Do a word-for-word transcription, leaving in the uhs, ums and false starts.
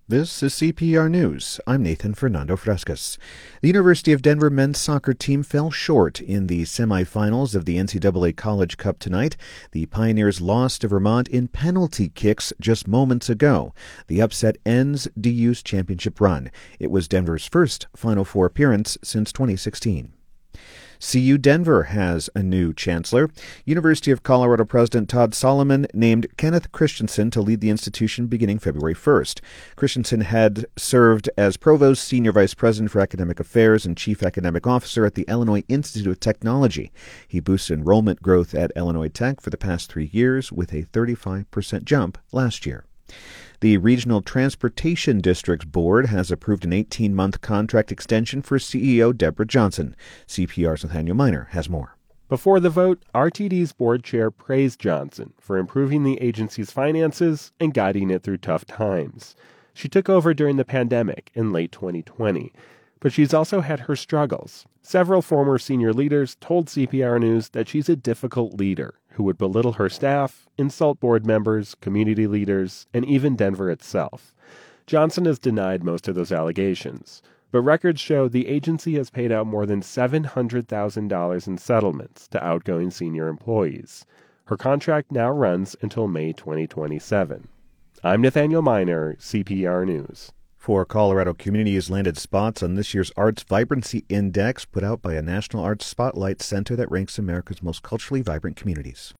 This is C P R News. I'm Nathan Fernando Frescas. The University of Denver men's soccer team fell short in the semifinals of the N C double A College Cup tonight. The Pioneers lost to Vermont in penalty kicks just moments ago. The upset ends D U's championship run. It was Denver's first Final Four appearance since twenty sixteen. C U Denver has a new chancellor. University of Colorado President Todd Solomon named Kenneth Christensen to lead the institution beginning February first. Christensen had served as Provost, Senior Vice President for Academic Affairs, and Chief Academic Officer at the Illinois Institute of Technology. He boosted enrollment growth at Illinois Tech for the past three years with a thirty-five percent jump last year. The Regional Transportation Districts Board has approved an eighteen-month contract extension for C E O Deborah Johnson. C P R's Nathaniel Miner has more. Before the vote, R T D's board chair praised Johnson for improving the agency's finances and guiding it through tough times. She took over during the pandemic in late twenty twenty, but she's also had her struggles. Several former senior leaders told C P R News that she's a difficult leader who would belittle her staff, insult board members, community leaders, and even Denver itself. Johnson has denied most of those allegations, but records show the agency has paid out more than seven hundred thousand dollars in settlements to outgoing senior employees. Her contract now runs until May twenty twenty-seven. I'm Nathaniel Miner, C P R News. Four Colorado communities landed spots on this year's Arts Vibrancy Index put out by a National Arts Spotlight Center that ranks America's most culturally vibrant communities.